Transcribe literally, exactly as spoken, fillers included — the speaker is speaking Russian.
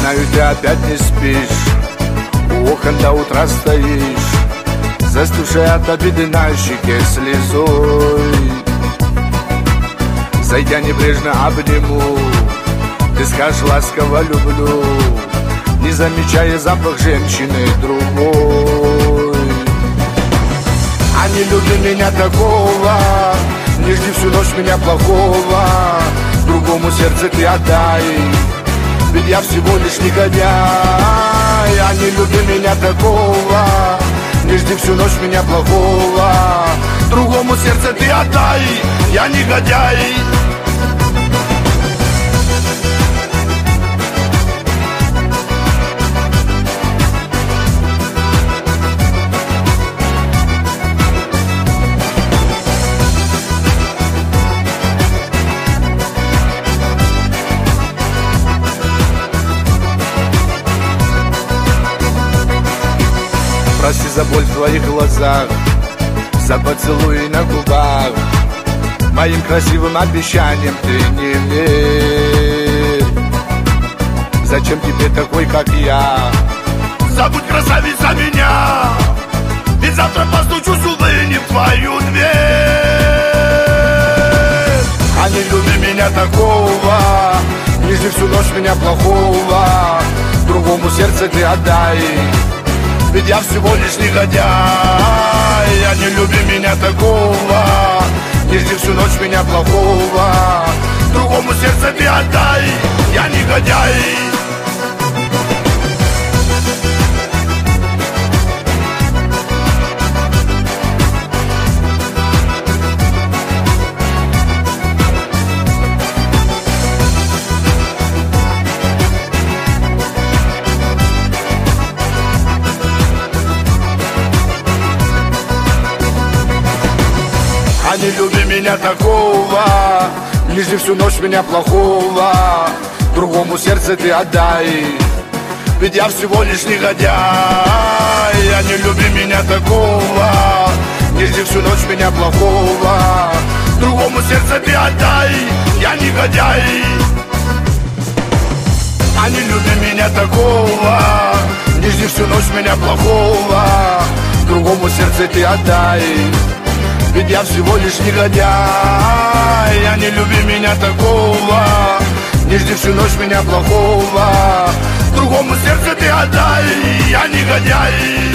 знаю, ты опять не спишь, у окон до утра стоишь, застывшая от обиды на щеке слезой. Зайдя небрежно обниму, ты скажешь ласково люблю, не замечая запах женщины другой. А не люби меня такого, не жди всю ночь меня плохого, другому сердце ты отдай, ведь я всего лишь негодяй. А не люби меня такого, не жди всю ночь меня плохого, другому сердце ты отдай, я негодяй. Прости за боль в твоих глазах, за поцелуи на губах, моим красивым обещаниям ты не верь. Зачем тебе такой, как я? Забудь, красавица, меня, ведь завтра постучусь, увы, не в твою дверь. А не люби меня такого, не жди всю ночь меня плохого, другому сердце ты отдай, ведь я всего лишь негодяй. А не люби меня такого, не жди всю ночь меня плохого, другому сердце ты отдай, я негодяй. А не люби меня такого, не жди всю ночь меня плохого, другому сердце ты отдай, ведь я всего лишь негодяй. А не люби меня такого, не жди всю ночь меня плохого, другому сердце ты отдай, я негодяй. А не люби меня такого, не жди всю ночь меня плохого, другому сердце ты отдай, ведь я всего лишь негодяй. А не люби меня такого, не жди всю ночь меня плохого, другому сердце ты отдай, я негодяй.